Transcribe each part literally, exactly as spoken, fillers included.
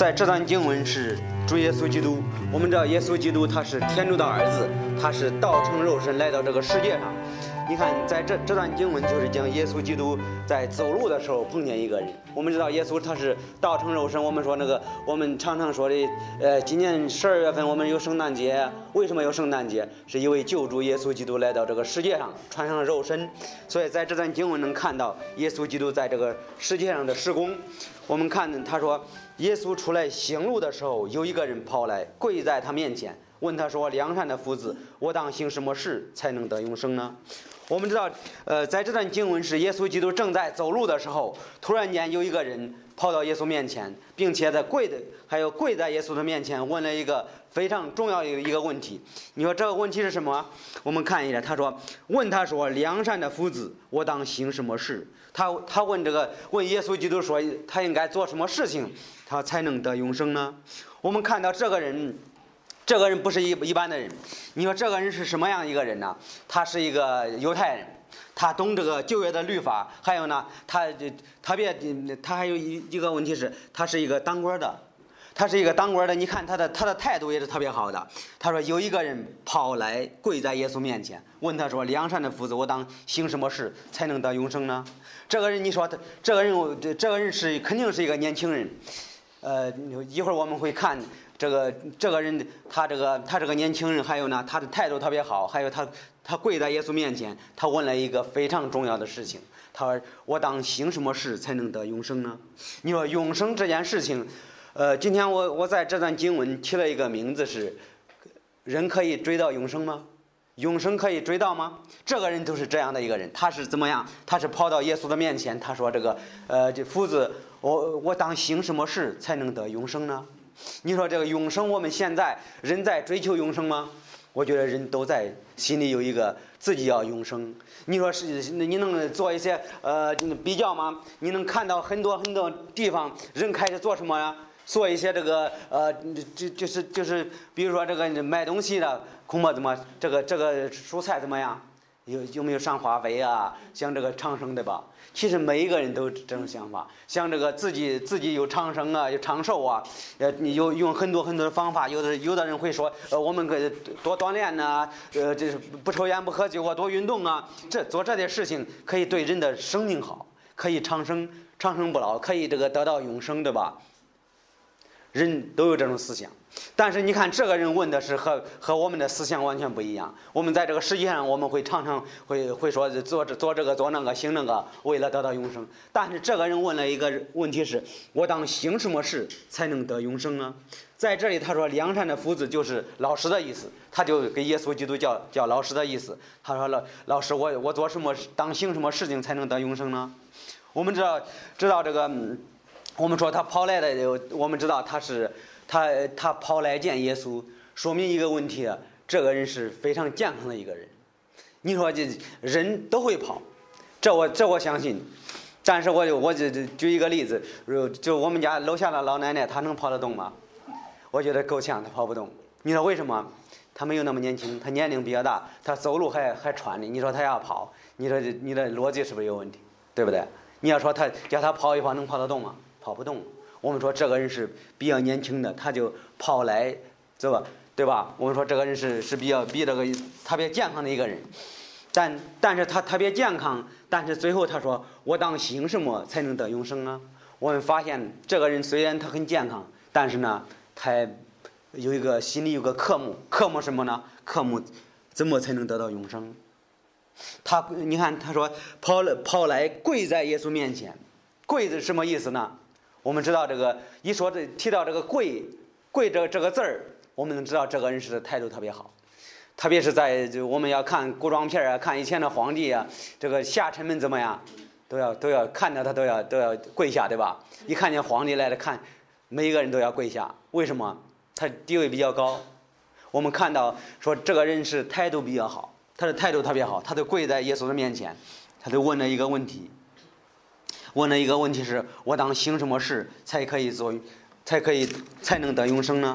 在这段经文是主耶稣基督。我们知道耶稣基督他是天主的儿子，他是道成肉身来到这个世界上。你看，在这这段经文就是讲耶稣基督在走路的时候碰见一个人。我们知道耶稣他是道成肉身，我们说那个我们常常说的，呃，今年十二月份我们有圣诞节，为什么有圣诞节？是因为救主耶稣基督来到这个世界上，穿上了肉身。所以在这段经文能看到耶稣基督在这个世界上的施工。我们看他说，耶稣出来行路的时候，有一个人跑来跪在他面前，问他说：“良善的夫子，我当行什么事才能得永生呢？”我们知道，呃，在这段经文是耶稣基督正在走路的时候，突然间有一个人跑到耶稣面前，并且在跪的，还有跪在耶稣的面前，问了一个非常重要的一个问题。你说这个问题是什么？我们看一下，他说：“问他说，良善的夫子，我当行什么事？”他他问这个问耶稣基督说，他应该做什么事情，他才能得永生呢？我们看到这个人。这个人不是一一般的人，你说这个人是什么样一个人呢？他是一个犹太人，他懂这个旧约的律法，还有呢，他特别他还有一一个问题是，他是一个当官的，他是一个当官的。你看他的他的态度也是特别好的。他说有一个人跑来跪在耶稣面前，问他说：“良善的夫子，我当行什么事才能得永生呢？”这个人，你说他这个人，这个人是肯定是一个年轻人。呃，一会儿我们会看。这个这个人，他这个他这个年轻人，还有呢，他的态度特别好，还有他他跪在耶稣面前，他问了一个非常重要的事情，他说：“我当行什么事才能得永生呢？”你说永生这件事情，呃，今天我我在这段经文起了一个名字是：人可以追到永生吗？永生可以追到吗？这个人就是这样的一个人，他是怎么样？他是跑到耶稣的面前，他说：“这个呃，这夫子，我我当行什么事才能得永生呢？”你说这个永生，我们现在人在追求永生吗？我觉得人都在心里有一个自己要永生。你说是，你能做一些呃比较吗？你能看到很多很多地方人开始做什么呀？做一些这个呃，就就是就是，比如说这个卖东西的，恐怕怎么这个这个蔬菜怎么样？有有没有上化肥啊？像这个长生对吧？其实每一个人都有这种想法，像这个自己自己有长生啊，有长寿啊，呃，你有用很多很多的方法。有的有的人会说，呃，我们可以多锻炼呐、啊，呃，这是不抽烟不喝酒啊，多运动啊，这做这些事情可以对人的生命好，可以长生长生不老，可以这个得到永生，对吧？人都有这种思想，但是你看这个人问的是和和我们的思想完全不一样。我们在这个世界上，我们会常常会会说做做这个做那个行那个，为了得到永生。但是这个人问了一个问题是：我当行什么事才能得永生呢？在这里他说良善的夫子就是老师的意思，他就给耶稣基督叫叫老师的意思。他说老老师，我我做什么当行什么事情才能得永生呢？我们知道知道这个。嗯我们说他跑来的，我们知道他是他他跑来见耶稣，说明一个问题啊，这个人是非常健康的一个人。你说这人都会跑，这我这我相信。但是我就我就举一个例子，就我们家楼下的老奶奶，她能跑得动吗？我觉得够呛，她跑不动。你说为什么？她没有那么年轻，她年龄比较大，她走路还还喘呢。你说她要跑，你说你的逻辑是不是有问题？对不对？你要说她叫她跑一跑，能跑得动吗？跑不动。我们说这个人是比较年轻的，他就跑来，对吧？对吧？我们说这个人是是比较比这个特别健康的一个人，但但是他特别健康，但是最后他说我当行什么才能得永生啊？我们发现这个人虽然他很健康，但是呢，他有一个心里有个科目，科目什么呢？科目怎么才能得到永生？他你看他说跑了跑来跪在耶稣面前。跪是什么意思呢？我们知道这个一说这提到这个跪跪这这个字儿，我们能知道这个人是态度特别好，特别是在就我们要看古装片啊，看以前的皇帝啊，这个下臣们怎么样，都要都要看到他都要都要跪下，对吧？一看见皇帝来了，看每一个人都要跪下，为什么？他地位比较高。我们看到说这个人是态度比较好，他的态度特别好，他就跪在耶稣的面前，他就问了一个问题。问了一个问题是：我当行什么事才可以做，才可以才能得永生呢？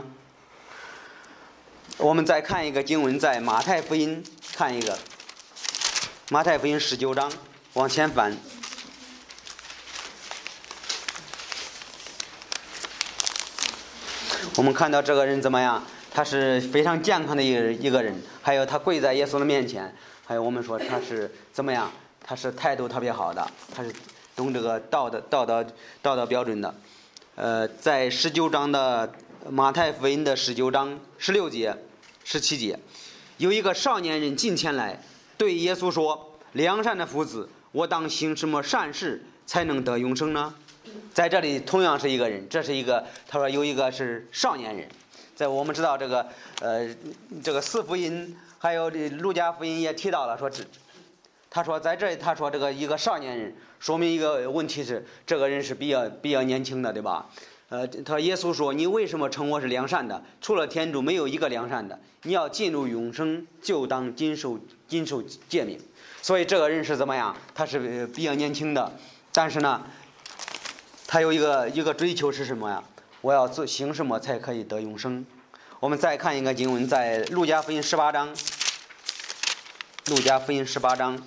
我们再看一个经文，在马太福音看一个，马太福音十九章，往前翻。 我们看到这个人怎么样？他是非常健康的一个一个人，还有他跪在耶稣的面前，还有我们说他是怎么样？他是态度特别好的，他是懂这个道德道德道德标准的。呃，在十九章的马太福音的十九章十六节、十七节，有一个少年人近前来，对耶稣说：“良善的夫子，我当行什么善事才能得永生呢？”在这里同样是一个人，这是一个他说有一个是少年人。在我们知道这个呃这个四福音还有路加福音也提到了说，他说在这里他说这个一个少年人，说明一个问题是这个人是比较比较年轻的，对吧？呃，他说耶稣说：“你为什么称我是良善的？除了天主没有一个良善的。你要进入永生，就当谨守谨守诫命。”所以这个人是怎么样？他是比较年轻的，但是呢，他有一个一个追求是什么呀？我要做行什么才可以得永生？我们再看一个经文，在路加福音十八章，路加福音十八章。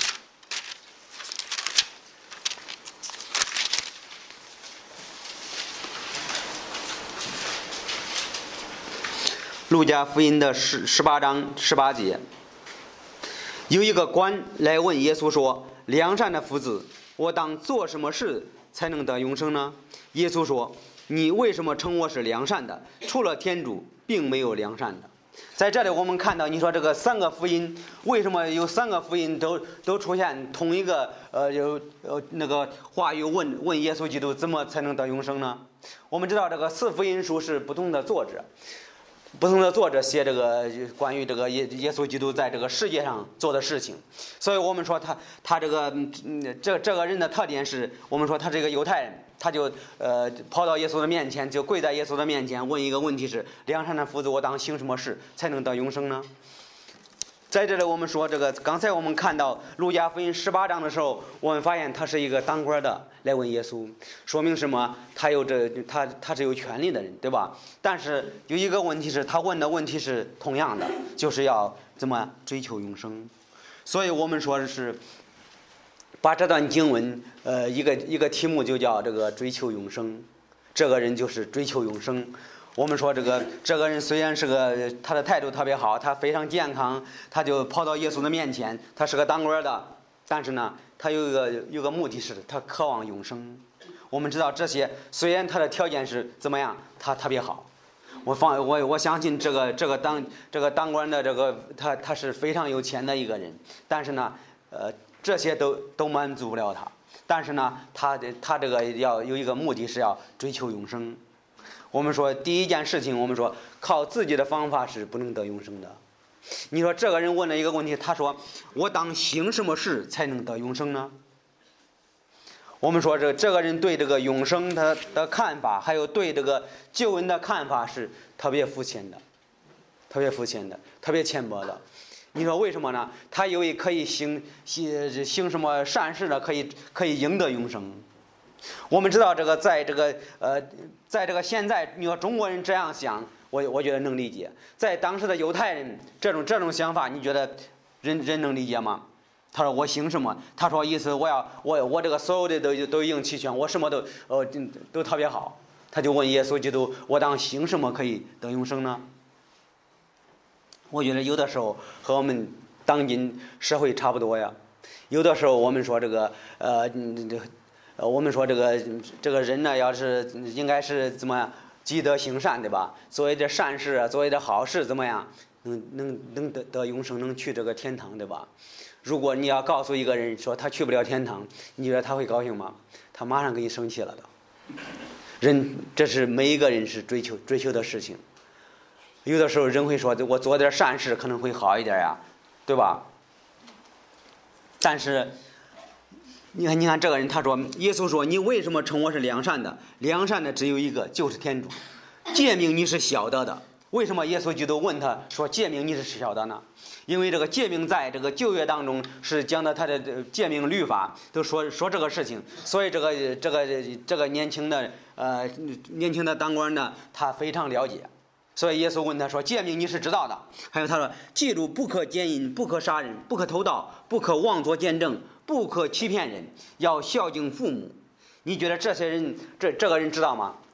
路加福音的十十八章十八节，有一个官来问耶稣说：“良善的夫子，我当做什么事才能得永生呢？”耶稣说：“你为什么称我是良善的？除了天主，并没有良善的。”在这里我们看到，你说这个三个福音，为什么有三个福音都都出现同一个呃有呃那个话语问问耶稣基督怎么才能得永生呢？我们知道这个四福音书是不同的作者。不同的作者写这个关于这个耶耶稣基督在这个世界上做的事情，所以我们说他他这个嗯这这个人的特点是，我们说他是一个犹太人，他就呃跑到耶稣的面前，就跪在耶稣的面前问一个问题是：良善的夫子，我当行什么事才能得永生呢？在这里我们说这个，刚才我们看到路加福音十八章的时候，我们发现他是一个当官的来问耶稣，说明什么？他有这他他是有权利的人，对吧？但是有一个问题是，他问的问题是同样的，就是要怎么追求永生。所以我们说是把这段经文呃一个一个题目就叫这个追求永生，这个人就是追求永生。我们说这个这个人虽然是个他的态度特别好，他非常健康，他就跑到耶稣的面前，他是个当官的，但是呢，他有一个有个目的是，他渴望永生。我们知道这些，虽然他的条件是怎么样，他特别好。我放我我相信这个这个当这个当官的这个他他是非常有钱的一个人，但是呢，呃，这些都都满足不了他。但是呢，他的他这个要有一个目的是要追求永生。我们说第一件事情，我们说靠自己的方法是不能得永生的。你说这个人问了一个问题，他说：“我当行什么事才能得永生呢？”我们说这这个人对这个永生他的看法，还有对这个救恩的看法是特别肤浅的，特别肤浅的，特别浅薄的。你说为什么呢？他以为可以行行行什么善事呢？可以可以赢得永生。我们知道这个在这个呃，在这个现在，你说中国人这样想，我我觉得能理解。在当时的犹太人这种这种想法，你觉得人人能理解吗？他说我行什么？他说意思我要我我这个所有的都都已经齐全，我什么都呃都特别好。他就问耶稣基督：“我当行什么可以得永生呢？”我觉得有的时候和我们当今社会差不多呀。有的时候我们说这个呃这。呃，我们说这个这个人呢，要是应该是怎么样积德行善，对吧？做一点善事啊，做一点好事，怎么样能能能得得永生，能去这个天堂，对吧？如果你要告诉一个人说他去不了天堂，你觉得他会高兴吗？他马上给你生气了都。人这是每一个人是追求追求的事情。有的时候人会说，我做点善事可能会好一点呀，对吧？但是。你看，你看这个人，他说：“耶稣说，你为什么称我是良善的？良善的只有一个，就是天主。诫命你是晓得的。为什么耶稣基督问他说诫命你是晓得呢？因为这个诫命在这个旧约当中是讲的他的诫命律法，都说说这个事情。所以这个这个这个年轻的呃年轻的当官呢，他非常了解。所以耶稣问他说：诫命你是知道的。还有他说：记住，不可奸淫，不可杀人，不可偷盗，不可妄作见证。”不可欺骗人，要孝敬父母。你觉得这些人，这这个人知道吗？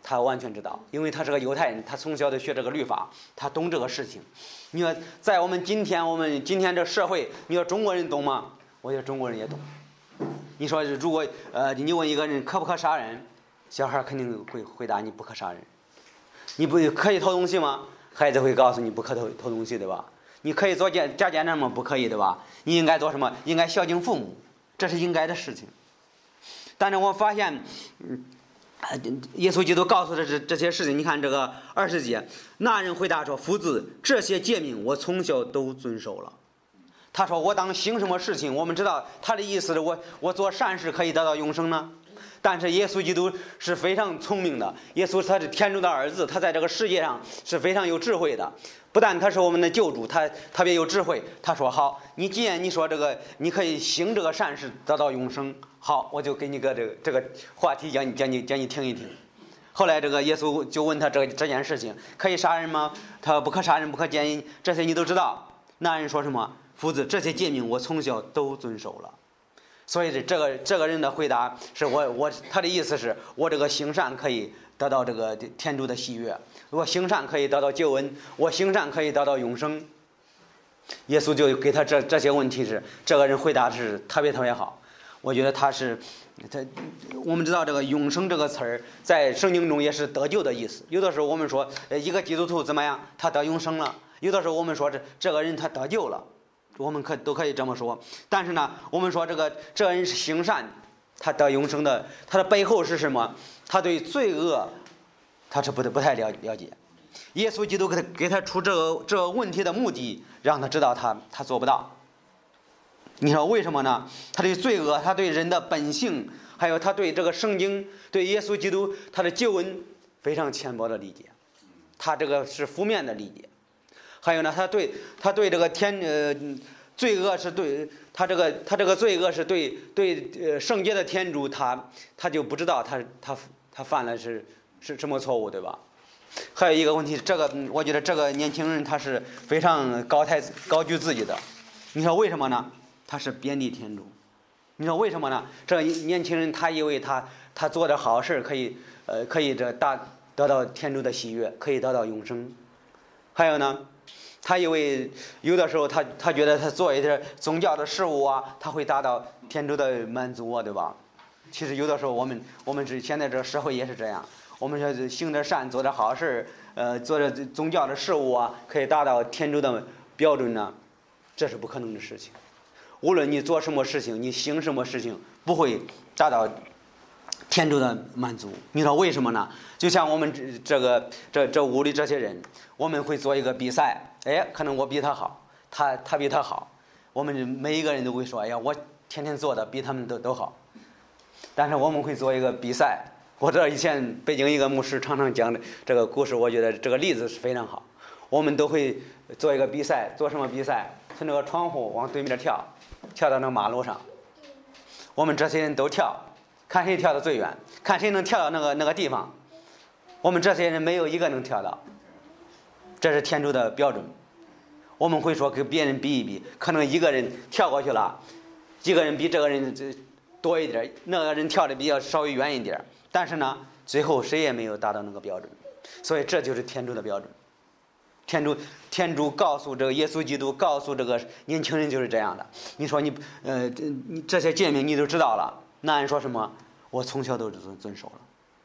他完全知道，因为他是个犹太人，他从小就学这个律法，他懂这个事情。你说在我们今天，我们今天这社会，你说中国人懂吗？我觉得中国人也懂。你说如果呃你问一个人可不可杀人，小孩肯定会回答你不可杀人。你不可以偷东西吗？孩子会告诉你不可偷偷东西，对吧？你可以做假假见证吗？不可以，对吧？你应该做什么？应该孝敬父母，这是应该的事情。但是我发现，嗯，耶稣基督告诉的是这些事情。你看这个二十节，那人回答说：“夫子，这些诫命我从小都遵守了。”他说：“我当行什么事情？”我们知道他的意思是我我做善事可以得到永生呢。但是耶稣基督是非常聪明的，耶稣他是天主的儿子，他在这个世界上是非常有智慧的。不但他是我们的救主，他特别有智慧。他说：“好，你既然你说这个，你可以行这个善事得到永生。好，我就给你个这个这个话题讲你讲你讲你听一听。”后来这个耶稣就问他这这件事情可以杀人吗？他说不可杀人，不可奸淫，这些你都知道。那人说什么？夫子，这些诫命我从小都遵守了。所以这个这个人的回答是我我他的意思是我这个行善可以得到这个天主的喜悦，我行善可以得到救恩，我行善可以得到永生。耶稣就给他这这些问题是这个人回答的是特别特别好。我觉得他是他我们知道这个永生这个词儿在圣经中也是得救的意思。有的时候我们说一个基督徒怎么样，他得永生了；有的时候我们说这这个人他得救了。我们可都可以这么说。但是呢，我们说这个这个人是行善，他得永生的，他的背后是什么？他对罪恶他是不不太了了解。耶稣基督给他给他出这个这个问题的目的，让他知道他他做不到。你说为什么呢？他对罪恶，他对人的本性，还有他对这个圣经，对耶稣基督他的救恩非常浅薄的理解，他这个是负面的理解。还有呢，他对他对这个天呃罪恶是对他这个他这个罪恶是对对呃圣洁的天主，他他就不知道他他他犯了是是什么错误，对吧？还有一个问题，这个我觉得这个年轻人他是非常高抬高举自己的。你说为什么呢？他是贬低天主。你说为什么呢？这年轻人他以为他他做的好事可以呃可以这达得到天主的喜悦，可以得到永生。还有呢？他以为有的时候他他觉得他做一点宗教的事物啊，他会达到天主的满足啊，对吧？其实有的时候我们我们是现在这个社会也是这样，我们说行点善，做点好事，呃，做点宗教的事物啊，可以达到天主的标准呢，这是不可能的事情。无论你做什么事情，你行什么事情，不会达到天主的满足。你知道为什么呢？就像我们这这个这这屋里这些人，我们会做一个比赛。哎，可能我比他好，他他比他好，我们每一个人都会说，哎呀，我天天做的比他们都都好。但是我们会做一个比赛。我知道以前北京一个牧师常常讲的这个故事，我觉得这个例子是非常好。我们都会做一个比赛，做什么比赛？从那个窗户往对面跳，跳到那个马路上。我们这些人都跳，看谁跳得最远，看谁能跳到那个那个地方。我们这些人没有一个能跳到。这是天主的标准。我们会说跟别人比一比，可能一个人跳过去了，一个人比这个人多一点，那个人跳的比较稍微远一点，但是呢，最后谁也没有达到那个标准。所以这就是天主的标准。天主天主告诉这个耶稣基督告诉这个年轻人就是这样的。你说你呃你这些诫命你都知道了，那人说什么？我从小都遵遵守了。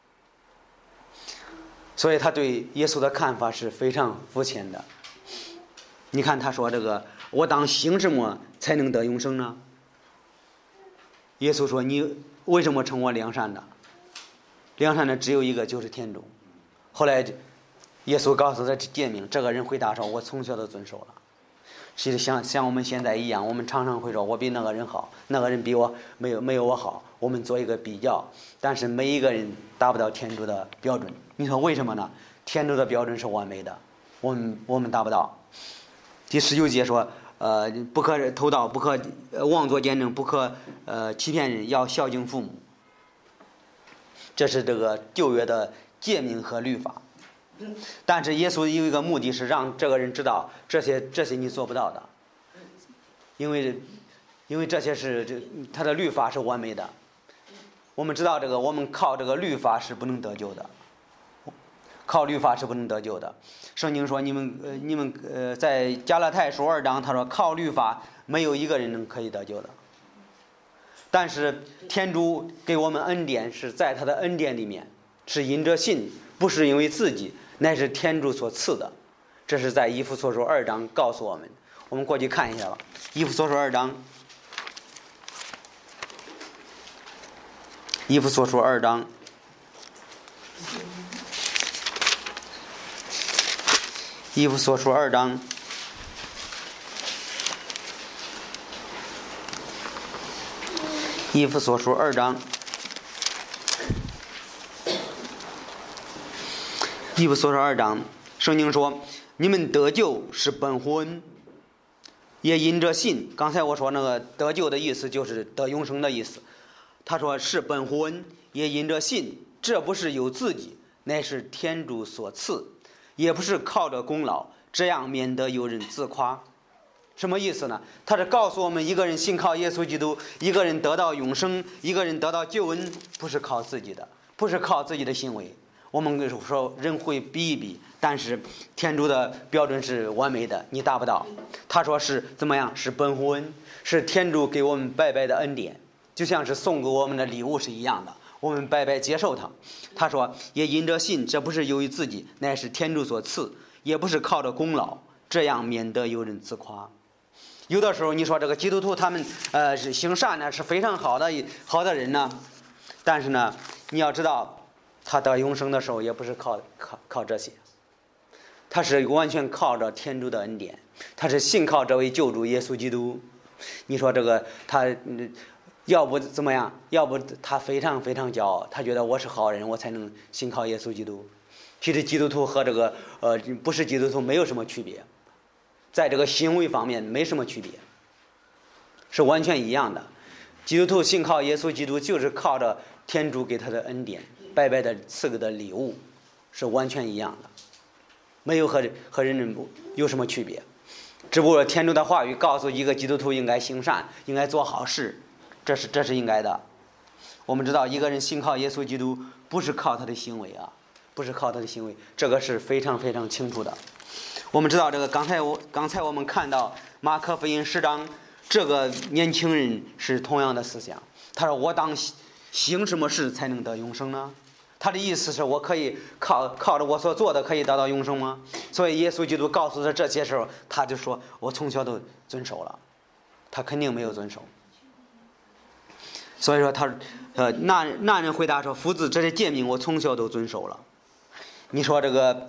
所以他对耶稣的看法是非常肤浅的。你看他说这个，我当行什么才能得永生呢？耶稣说，你为什么称我良善的？良善的只有一个，就是天主。后来耶稣告诉他诫命，这个人回答说，我从小都遵守了。其实像像我们现在一样，我们常常会说我比那个人好，那个人比我没有没有我好，我们做一个比较，但是每一个人达不到天主的标准。你说为什么呢？天主的标准是完美的，我们我们达不到。第十九节说，呃，不可偷盗，不可妄作见证，不可呃欺骗人，要孝敬父母。这是这个旧约的诫命和律法。但是耶稣有一个目的是让这个人知道，这些这些你做不到的，因为因为这些是这他的律法是完美的。我们知道这个，我们靠这个律法是不能得救的。 靠律法是不能得救的。圣经说你们呃你们呃在加拉太书二章他说靠律法没有一个人能可以得救的。但是天主给我们恩典是在他的恩典里面，是因着信，不是因为自己，乃是天主所赐的。这是在以弗所书二章告诉我们。我们过去看一下吧。以弗所书二章，以弗所书二章，以弗所书二章，以弗所书二章，以弗所书二章，圣经说：“你们得救是本乎恩，也因着信。”刚才我说那个得救的意思就是得永生的意思。他说是本乎恩，也因着信。这不是由自己，乃是天主所赐，也不是靠着功劳，这样免得有人自夸。什么意思呢？他是告诉我们，一个人信靠耶稣基督，一个人得到永生，一个人得到救恩，不是靠自己的，不是靠自己的行为。我们说人会比一比，但是天主的标准是完美的，你达不到。他说是怎么样？是本乎恩，是天主给我们白白的恩典，就像是送给我们的礼物是一样的，我们白白接受它。他说也因着信，这不是由于自己，乃是天主所赐，也不是靠着功劳，这样免得有人自夸。有的时候你说这个基督徒他们呃是行善呢，是非常好的好的人呢，但是呢你要知道他得永生的时候也不是靠靠靠这些，他是完全靠着天主的恩典，他是信靠这位救主耶稣基督。你说这个他要不怎么样，要不他非常非常骄傲，他觉得我是好人，我才能信靠耶稣基督。其实基督徒和这个呃不是基督徒没有什么区别，在这个行为方面没什么区别，是完全一样的。基督徒信靠耶稣基督，就是靠着天主给他的恩典，白白的赐给的礼物，是完全一样的，没有和和人有什么区别。只不过天主的话语告诉一个基督徒应该行善，应该做好事，这是这是应该的。我们知道一个人信靠耶稣基督，不是靠他的行为啊，不是靠他的行为，这个是非常非常清楚的。我们知道这个刚才我刚才我们看到马可福音十章，这个年轻人是同样的思想。他说我当行什么事才能得永生呢？他的意思是我可以靠靠着我所做的可以得到永生吗？所以耶稣基督告诉他这些时候，他就说我从小都遵守了，他肯定没有遵守。所以说他呃那那人回答说，夫子，这些诫命我从小都遵守了。你说这个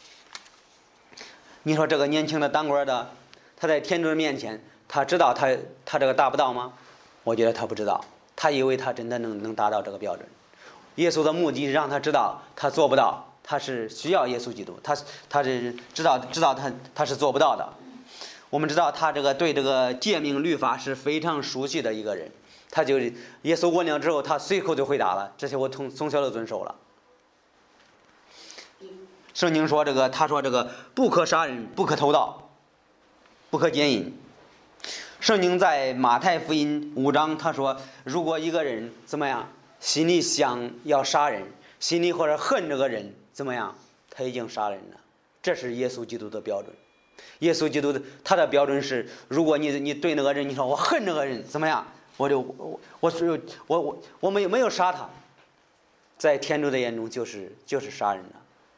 你说这个年轻的当官的，他在天主面前，他知道他他这个达不到吗？我觉得他不知道，他以为他真的能能达到这个标准。耶稣的目的是让他知道他做不到，他是需要耶稣基督，他他是知道知道他他是做不到的。我们知道他这个对这个诫命律法是非常熟悉的一个人，他就耶稣问了之后，他随口就回答了，这些我从从小都遵守了。圣经说这个，他说这个不可杀人，不可偷盗，不可奸淫。圣经在马太福音五章，他说如果一个人怎么样，心里想要杀人，心里或者恨这个人怎么样，他已经杀人了。这是耶稣基督的标准。耶稣基督的他的标准是，如果你你对那个人你说我恨这个人怎么样，我就我我我我我没有没有杀他，在天主的眼中就是就是杀人了。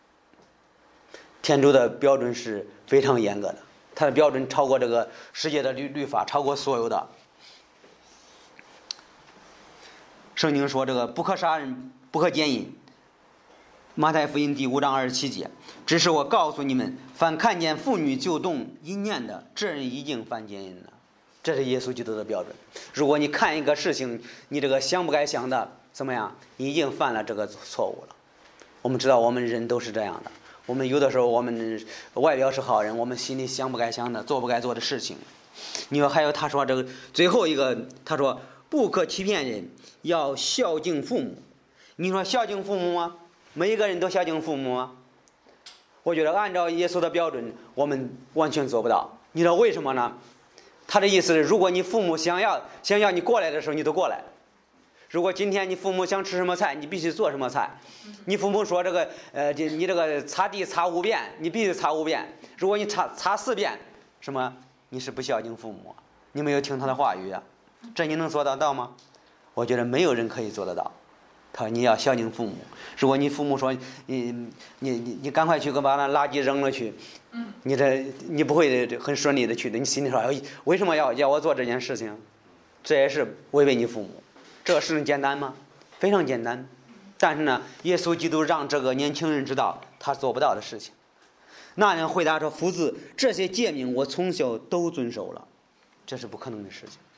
天主的标准是非常严格的，他的标准超过这个世界的律律法，超过所有的。圣经说这个不可杀人，不可奸淫。马太福音第五章二十七节，只是我告诉你们，凡看见妇女就动淫念的，这人已经犯奸淫了。这是耶稣基督的标准。如果你看一个事情，你这个想不该想的怎么样，你已经犯了这个错误了。我们知道我们人都是这样的，我们有的时候我们外表是好人，我们心里想不该想的，做不该做的事情。你说还有他说这个最后一个，他说不可欺骗人，要孝敬父母。你说孝敬父母吗？每一个人都孝敬父母吗？我觉得按照耶稣的标准，我们完全做不到。你知道为什么呢？他的意思是，如果你父母想要想要你过来的时候，你都过来； 如果今天你父母想吃什么菜，你必须做什么菜。你父母说这个呃，你这个擦地擦五遍，你必须擦五遍。如果你擦擦四遍，什么？你是不孝敬父母，你没有听他的话语啊。这你能做得到吗？我觉得没有人可以做得到。他说你要孝敬父母。如果你父母说你你你你赶快去给把那垃圾扔了去，你这你不会很顺利的去的。你心里说为什么要要我做这件事情？这也是违背你父母。这个事情简单吗？非常简单。但是呢，耶稣基督让这个年轻人知道他做不到的事情。那人回答说：“夫子，这些诫命我从小都遵守了。”这是不可能的事情。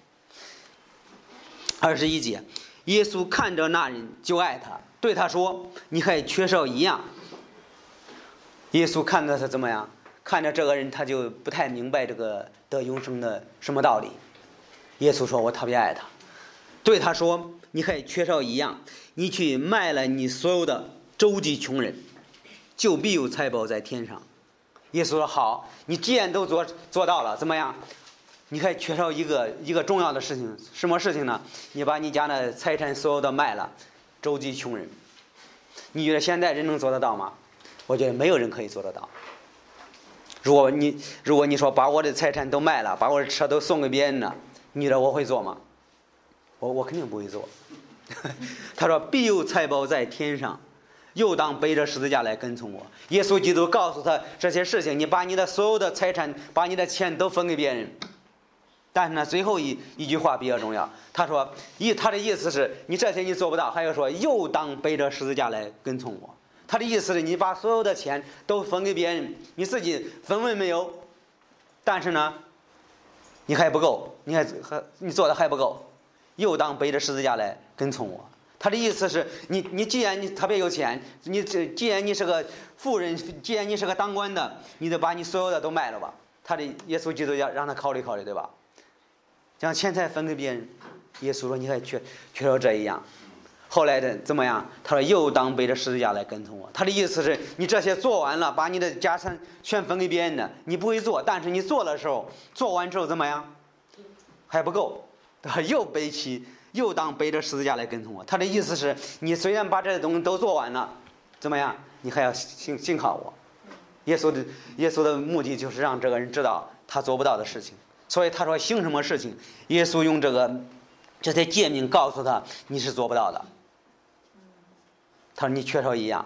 二十一节，耶稣看着那人就爱他，对他说：“你还缺少一样。”耶稣看着他怎么样？看着这个人，他就不太明白这个得永生的什么道理。耶稣说：“我特别爱他。”对他说：“你还缺少一样，你去卖了你所有的，周济穷人，就必有财宝在天上。”耶稣说：“好，你既然都做做到了，怎么样？你还缺少一个一个重要的事情，什么事情呢？你把你家的财产所有的卖了，周济穷人。”你觉得现在人能做得到吗？我觉得没有人可以做得到。如果你如果你说把我的财产都卖了，把我的车都送给别人了，你觉得我会做吗？我我肯定不会做。他说：“必有财宝在天上，又当背着十字架来跟从我。”耶稣基督告诉他这些事情，你把你的所有的财产，把你的钱都分给别人。但是呢，最后一一句话比较重要。他说：“意他的意思是你这些你做不到，还有说又当背着十字架来跟从我。”他的意思是你把所有的钱都分给别人，你自己分文没有，但是呢，你还不够，你还还你做的还不够。又当背着十字架来跟从我。他的意思是你你既然你特别有钱，你既然你是个富人，既然你是个当官的，你得把你所有的都卖了吧。他的耶稣基督要让他考虑考虑，对吧？将钱财分给别人。耶稣说你还缺缺少这一样。后来的怎么样？他说又当背着十字架来跟从我。他的意思是你这些做完了，把你的家产全分给别人的，你不会做，但是你做的时候，做完之后怎么样？还不够。他又背起又当背着十字架来跟从我。他的意思是你虽然把这些东西都做完了，怎么样？你还要信信靠我。耶稣的耶稣的目的就是让这个人知道他做不到的事情。所以他说行什么事情，耶稣用这个这些诫命告诉他你是做不到的。他说你缺少一样。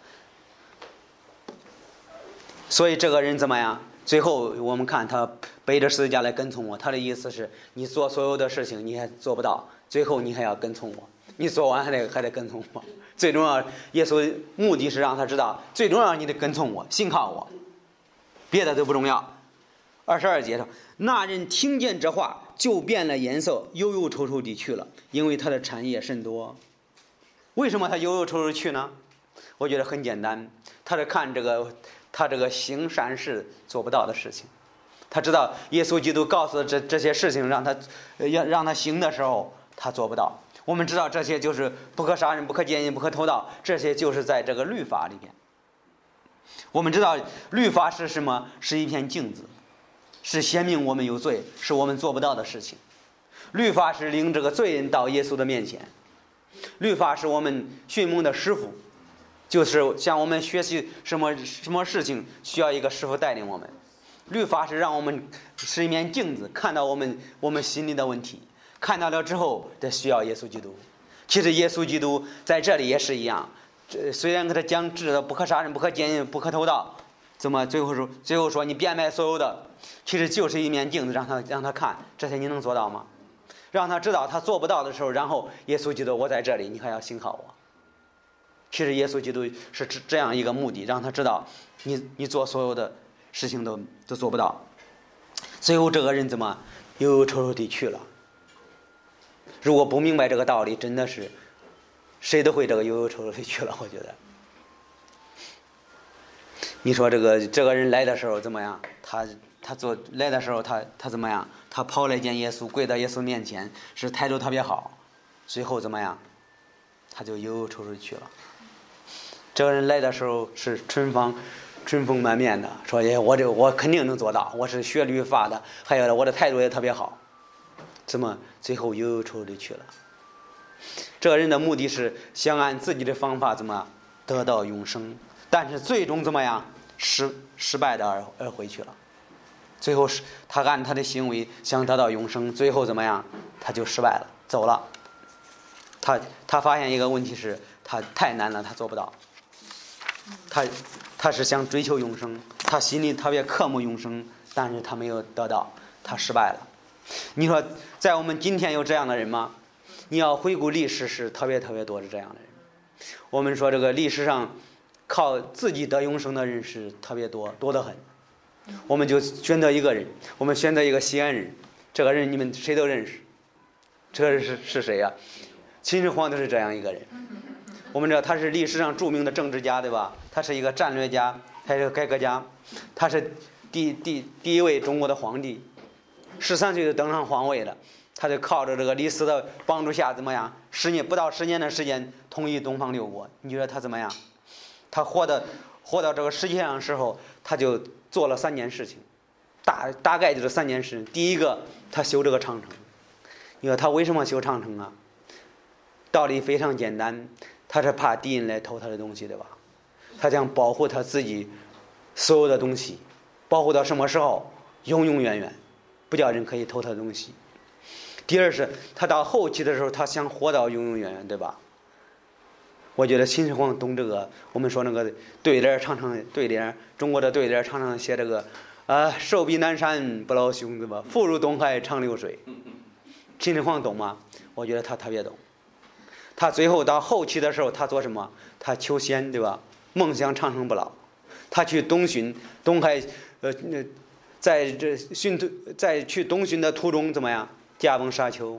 所以这个人怎么样？最后我们看他背着十字架来跟从我。他的意思是你做所有的事情你还做不到，最后你还要跟从我，你做完还得还得跟从我。最重要，耶稣目的是让他知道最重要你得跟从我，信靠我，别的都不重要。二十二节说，那人听见这话就变了颜色，忧忧愁愁地去了，因为他的产业甚多。为什么他忧忧愁愁去呢？我觉得很简单，他是看这个他这个行善事做不到的事情。他知道耶稣基督告诉的这这些事情让他要让他行的时候他做不到。我们知道这些就是不可杀人，不可奸淫，不可偷盗，这些就是在这个律法里面。我们知道律法是什么？是一片镜子，是显明我们有罪，是我们做不到的事情。律法是领这个罪人到耶稣的面前，律法是我们训蒙的师傅，就是像我们学习什么什么事情需要一个师傅带领我们。律法是让我们是一面镜子，看到我们我们心里的问题，看到了之后这需要耶稣基督。其实耶稣基督在这里也是一样，这虽然给他讲治的不可杀人，不可奸淫，不可偷盗，怎么最后说最后说你变卖所有的，其实就是一面镜子，让他让他看这些你能做到吗？让他知道他做不到的时候，然后耶稣基督我在这里，你还要信靠我。其实耶稣基督是这样一个目的，让他知道你你做所有的事情都都做不到。最后这个人怎么忧忧愁愁地去了。如果不明白这个道理，真的是谁都会这个忧忧愁愁地去了。我觉得你说这个这个人来的时候怎么样？他他做来的时候他他怎么样？他跑来见耶稣，跪到耶稣面前，是态度特别好。最后怎么样？他就忧忧愁愁地去了。这个人来的时候是春风春风满面的，说哎，我这我肯定能做到，我是学律法的，还有我的态度也特别好。怎么最后忧忧愁愁地去了？ 这个人的目的是想按自己的方法怎么得到永生，但是最终怎么样失失败的而而回去了。最后是他按他的行为想得到永生，最后怎么样他就失败了，走了。他他发现一个问题是他太难了，他做不到。他他是想追求永生，他心里特别渴慕永生，但是他没有得到，他失败了。你说在我们今天有这样的人吗？你要回顾历史是特别特别多的这样的人。我们说这个历史上靠自己得永生的人是特别多，多得很。我们就选择一个人，我们选择一个西安人，这个人你们谁都认识。这个人是是谁呀、啊？秦始皇就是这样一个人。我们知道他是历史上著名的政治家，对吧？他是一个战略家，还是个改革家。他是第第第一位中国的皇帝，十三岁就登上皇位了。他就靠着这个李斯的帮助下，怎么样？十年不到十年的时间，统一东方六国。你觉得他怎么样？他活的活到这个世界上的时候，他就做了三件事情，大大概就是三件事。第一个，他修这个长城。你说他为什么修长城啊？道理非常简单，他是怕敌人来偷他的东西，对吧？他想保护他自己所有的东西，保护到什么时候？永永远远，不叫人可以偷他的东西。第二是他到后期的时候，他想活到永永远远，对吧？我觉得秦始皇懂这个。我们说那个对联常常对联，中国的对联常常写这个啊，寿比南山不老兄，对吧？富如东海长流水。秦始皇懂吗？我觉得他特别懂。他最后到后期的时候，他做什么？他求仙，对吧？梦想长生不老。他去东巡东海，呃，在这巡途，在去东巡的途中怎么样？驾崩沙丘。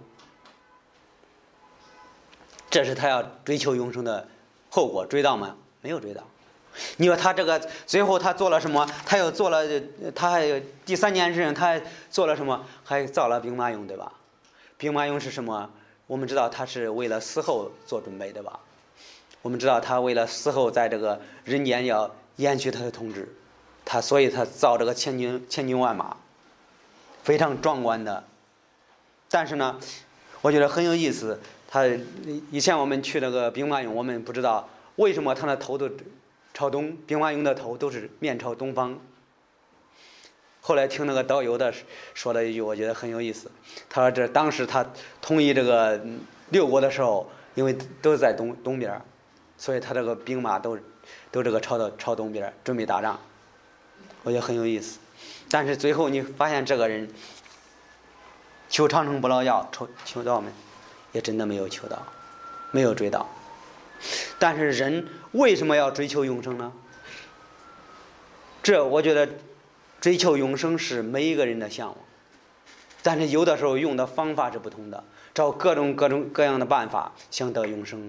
这是他要追求永生的后果，追到吗？没有追到。你说他这个最后他做了什么？他又做了，他还有第三件事情，他还做了什么？还造了兵马俑，对吧？兵马俑是什么？我们知道他是为了死后做准备的吧？我们知道他为了死后在这个人间要延续他的统治，他所以他造这个千军千军万马，非常壮观的。但是呢，我觉得很有意思。他以前我们去那个兵马俑，我们不知道为什么他的头都朝东，兵马俑的头都是面朝东方。后来听那个导游的说了一句，我觉得很有意思。他说这当时他统一这个六国的时候，因为都是在东东边，所以他这个兵马都都这个朝到朝东边准备打仗。我觉得很有意思。但是最后你发现这个人求长生不老药，求求到没？也真的没有求到，没有追到。但是人为什么要追求永生呢？这我觉得追求永生是每一个人的向往，但是有的时候用的方法是不同的，找各种各种各样的办法想得永生。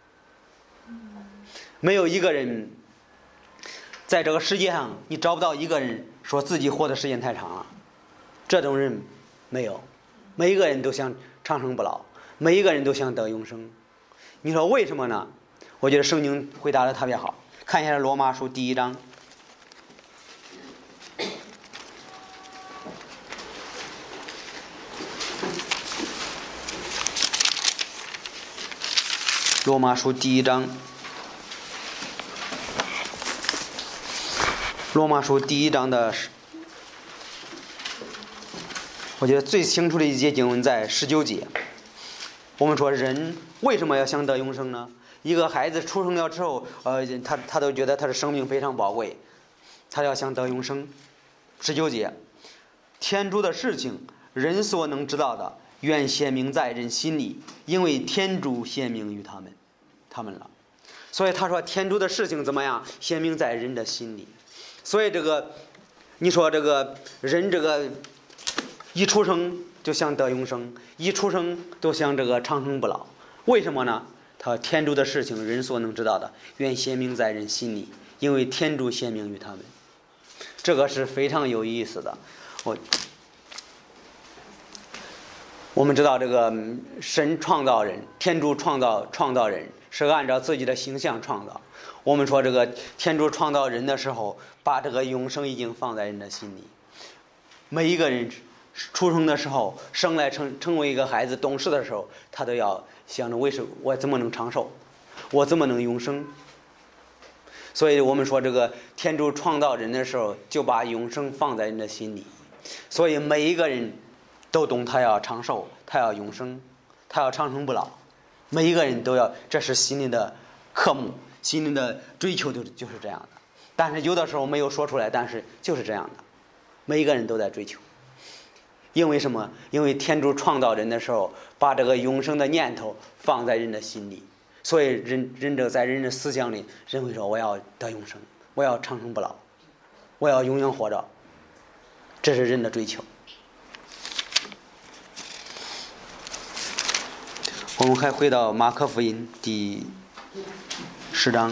没有一个人在这个世界上，你找不到一个人说自己活的时间太长了，这种人没有。每一个人都想长生不老，每一个人都想得永生。你说为什么呢？我觉得圣经回答的特别好。看一下罗马书第一章。罗马书第一章。罗马书第一章的，我觉得最清楚的一节经文在十九节。我们说人为什么要想得永生呢？一个孩子出生了之后，呃，他他都觉得他的生命非常宝贵，他要想得永生。十九节，天主的事情，人所能知道的，原显明在人心里，因为天主显明于他们，他们了。所以他说天主的事情怎么样？显明在人的心里。所以这个，你说这个人这个一出生就想得永生，一出生都想这个长生不老，为什么呢？他天主的事情，人所能知道的，原显明在人心里，因为天主显明于他们。这个是非常有意思的。我我们知道这个神创造人，天主创造创造人是按照自己的形象创造。我们说这个天主创造人的时候，把这个永生已经放在人的心里。每一个人出生的时候，生来成成为一个孩子，懂事的时候，他都要想着为什么我怎么能长寿，我怎么能永生。所以我们说这个天主创造人的时候，就把永生放在人的心里，所以每一个人都懂他要长寿，他要永生，他要长生不老，每一个人都要，这是心里的科目，心里的追求就就是这样的。但是有的时候没有说出来，但是就是这样的，每一个人都在追求。因为什么？因为天主创造人的时候，把这个永生的念头放在人的心里，所以人人这在人的思想里，人会说我要得永生，我要长生不老，我要永远活着，这是人的追求。我们还回到马可福音第十章。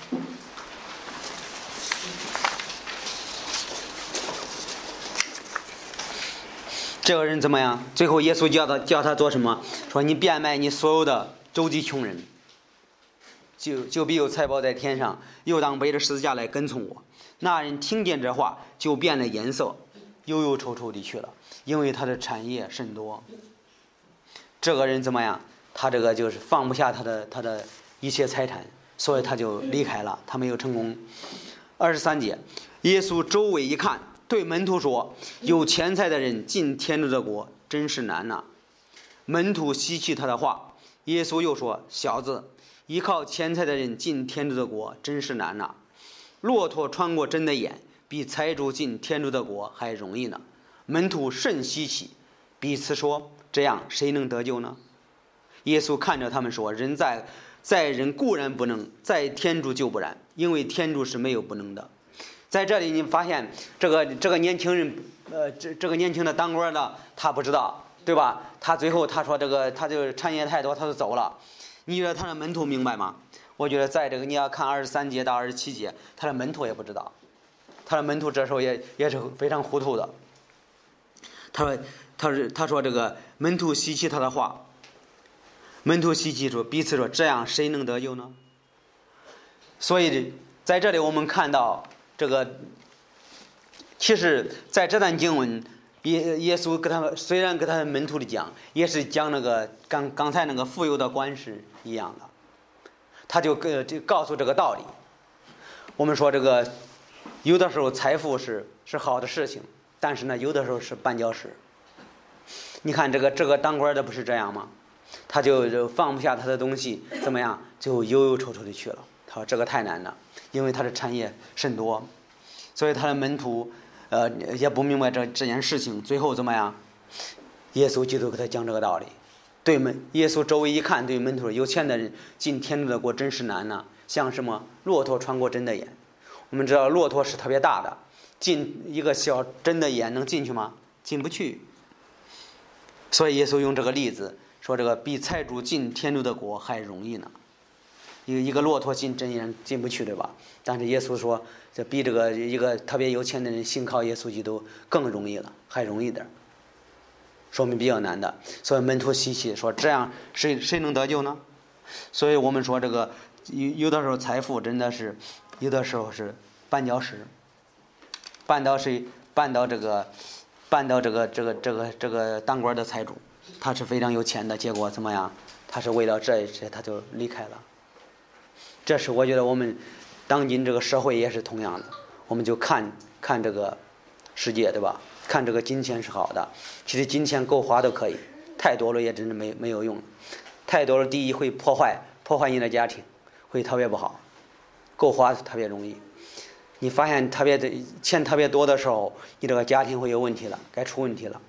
这个人怎么样？最后耶稣叫他叫他做什么？说你变卖你所有的，周济穷人，就就必有财宝在天上，又当背着十字架来跟从我。那人听见这话，就变了颜色，忧忧愁愁地去了，因为他的产业甚多。这个人怎么样？他这个就是放不下他的他的一切财产，所以他就离开了，他没有成功。二十三节，耶稣周围一看，对门徒说：“有钱财的人进天主的国真是难呐。”门徒希奇他的话。耶稣又说：“小子，依靠钱财的人进天主的国真是难呐。骆驼穿过针的眼，比财主进天主的国还容易呢。”门徒甚稀奇，彼此说：“这样谁能得救呢？”耶稣看着他们说：“人在在人固然不能，在天主就不然，因为天主是没有不能的。”在这里你发现这个这个年轻人，呃，这这个年轻的当官的他不知道，对吧？他最后他说这个他就产业太多，他就走了。你觉得他的门徒明白吗？我觉得在这个你要看二十三节到二十七节，他的门徒也不知道，他的门徒这时候也也是非常糊涂的。他说他说他说这个门徒希奇他的话，门徒希奇说彼此说这样谁能得救呢？所以在这里我们看到。这个其实在这段经文，耶耶稣跟他们虽然跟他们门徒里讲，也是讲那个刚刚才那个富有的官是一样的，他就跟就告诉这个道理。我们说这个有的时候财富是是好的事情，但是呢有的时候是绊脚石。你看这个这个当官的不是这样吗？他就就放不下他的东西，怎么样就忧忧愁愁的去了。他说这个太难了，因为他的产业甚多，所以他的门徒呃也不明白这这件事情。最后怎么样？耶稣基督给他讲这个道理。对门耶稣周围一看，对门徒说：“有钱的人进天主的国真是难呢，像什么骆驼穿过针的眼。”我们知道骆驼是特别大的，进一个小针的眼能进去吗？进不去。所以耶稣用这个例子说，这个比财主进天主的国还容易呢。一个一个骆驼进针眼进不去，对吧？但是耶稣说，这比这个一个特别有钱的人信靠耶稣基督更容易了，还容易点，说明比较难的。所以门徒稀奇说：“这样谁谁能得救呢？”所以我们说这个有有的时候财富真的是，有的时候是绊脚石，绊到谁？绊到这个，绊到这个这个这个这个当官的财主，他是非常有钱的，结果怎么样？他是为了这这他就离开了。这是我觉得我们当今这个社会也是同样的，我们就看看这个世界，对吧？看这个金钱是好的，其实金钱够花都可以，太多了也真是没没有用，太多了第一会破坏破坏你的家庭，会特别不好，够花特别容易。你发现特别的钱特别多的时候，你这个家庭会有问题了，该出问题了。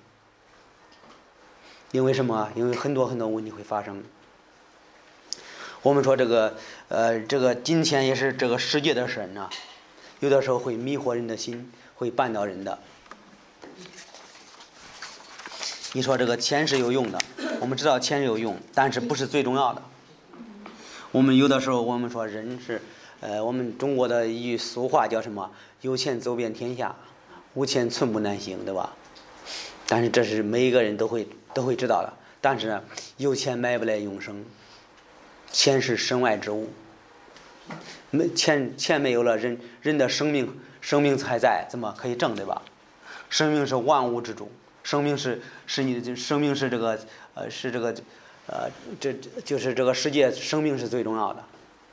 因为什么？因为很多很多问题会发生。我们说这个呃，这个金钱也是这个世界的神啊，有的时候会迷惑人的心，会绊倒人的。你说这个钱是有用的，我们知道钱是有用，但是不是最重要的。我们有的时候我们说人是，呃，我们中国的一句俗话叫什么？有钱走遍天下，无钱寸步难行，对吧？但是这是每一个人都会都会知道的。但是呢，有钱买不来永生。钱是身外之物，没钱钱没有了，人人的生命生命还在，怎么可以挣，对吧？生命是万物之主， 生命是是你的生命是这个呃是这个呃这就是这个世界生命是最重要的，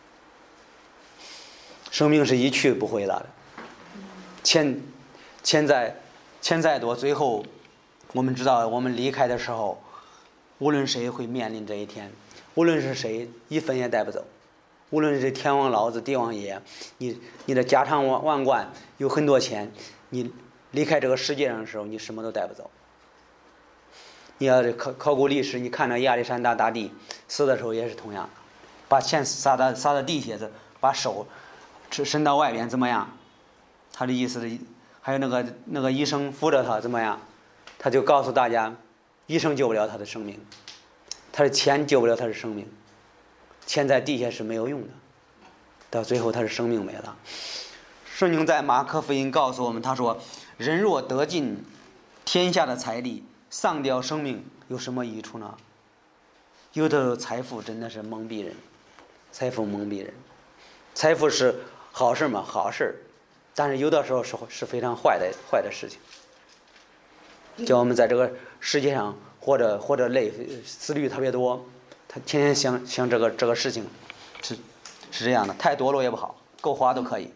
生命是一去不回来的，钱钱再钱再多，最后我们知道我们离开的时候，无论谁会面临这一天，无论是谁一分也带不走，无论是天王老子地王爷，你你的家产万万贯，有很多钱，你离开这个世界上的时候，你什么都带不走。你要是考考古历史，你看着亚历山大大帝死的时候也是同样的，把钱撒到撒到地下子，把手伸到外边怎么样？他的意思是，还有那个那个医生扶着他怎么样？他就告诉大家，医生救不了他的生命，他的钱救不了他的生命，钱在地下是没有用的，到最后他的生命没了。圣经在马可福音告诉我们，他说：“人若得尽天下的财力，丧掉生命，有什么益处呢？”有的财富真的是蒙蔽人，财富蒙蔽人，财富是好事嘛，好事，但是有的时候是是非常坏的坏的事情。叫我们在这个世界上或者或者累思虑特别多，他天天想想这个这个事情，是是这样的，太多了也不好，够花都可以。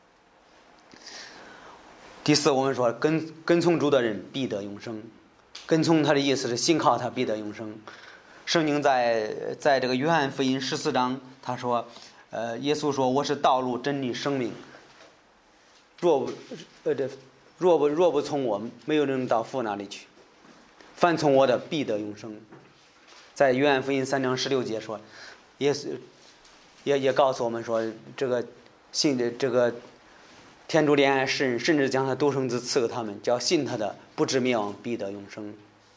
第四，我们说跟跟从主的人必得永生，跟从他的意思是信靠他必得永生。圣经在在这个约翰福音十四章，他说，呃，耶稣说：“我是道路、真理、生命。若不呃这若不若不从我，没有人到父那里去。凡从我的，必得永生。”在约翰福音三章十六节说，耶稣也也告诉我们说，这个信的这个天主怜爱世人，甚至将他独生子赐给他们，叫信他的不至灭亡，必得永生。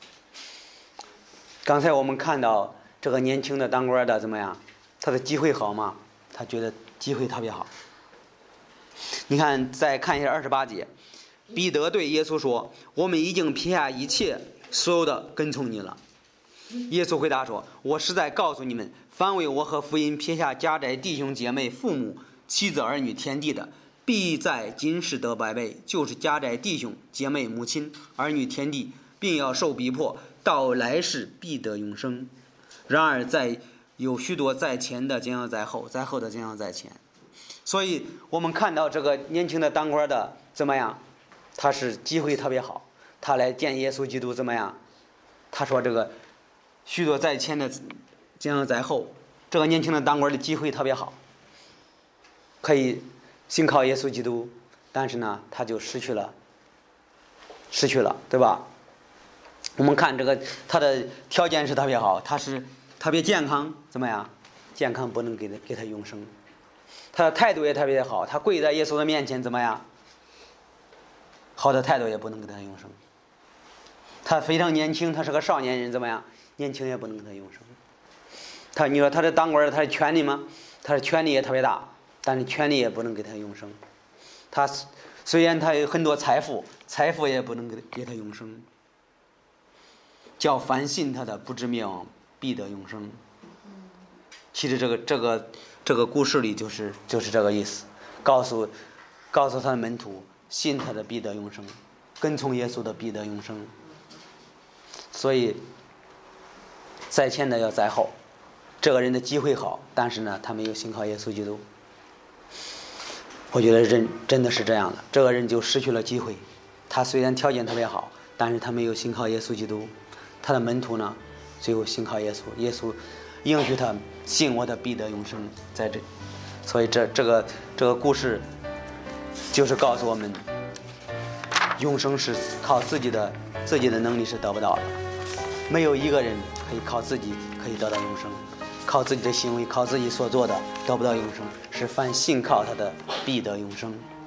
刚才我们看到这个年轻的当官的怎么样？他的机会好吗？他觉得机会特别好。你看，再看一下二十八节，彼得对耶稣说：“我们已经撇下一切，所有的跟从你了。”耶稣回答说：“我实在告诉你们，凡为我和福音撇下家宅、弟兄姐妹、父母、妻子、儿女、田地的，必在今世得百倍，就是家宅、弟兄姐妹、母亲、儿女、田地，并要受逼迫，到来世必得永生。然而在有许多在前的将要在后，在后的将要在前。”所以我们看到这个年轻的当官的怎么样？他是机会特别好，他来见耶稣基督怎么样？他说这个许多在前的将要在后，这个年轻的当官的机会特别好，可以信靠耶稣基督，但是呢，他就失去了，失去了，对吧？我们看这个他的条件是特别好，他是特别健康，怎么样？健康不能给他给他永生。他的态度也特别好，他跪在耶稣的面前怎么样？好的态度也不能给他永生。他非常年轻，他是个少年人，怎么样？年轻也不能给他永生。他你说他的当官，他的权利吗？他的权利也特别大，但是权利也不能给他永生。他虽然他有很多财富，财富也不能给给他永生。叫凡信他的不至灭亡，必得永生。其实这个这个这个故事里就是就是这个意思，告诉告诉他的门徒，信他的必得永生，跟从耶稣的必得永生。所以在前的要在后，这个人的机会好，但是呢，他没有信靠耶稣基督。我觉得人真的是这样的，这个人就失去了机会。他虽然条件特别好，但是他没有信靠耶稣基督。他的门徒呢，最后信靠耶稣，耶稣应许他信我的必得永生。在这，所以这这个这个故事就是告诉我们，永生是靠自己的自己的能力是得不到的，没有一个人可以靠自己可以得到永生，靠自己的行为，靠自己所做的得不到永生，是凡信靠他的必得永生。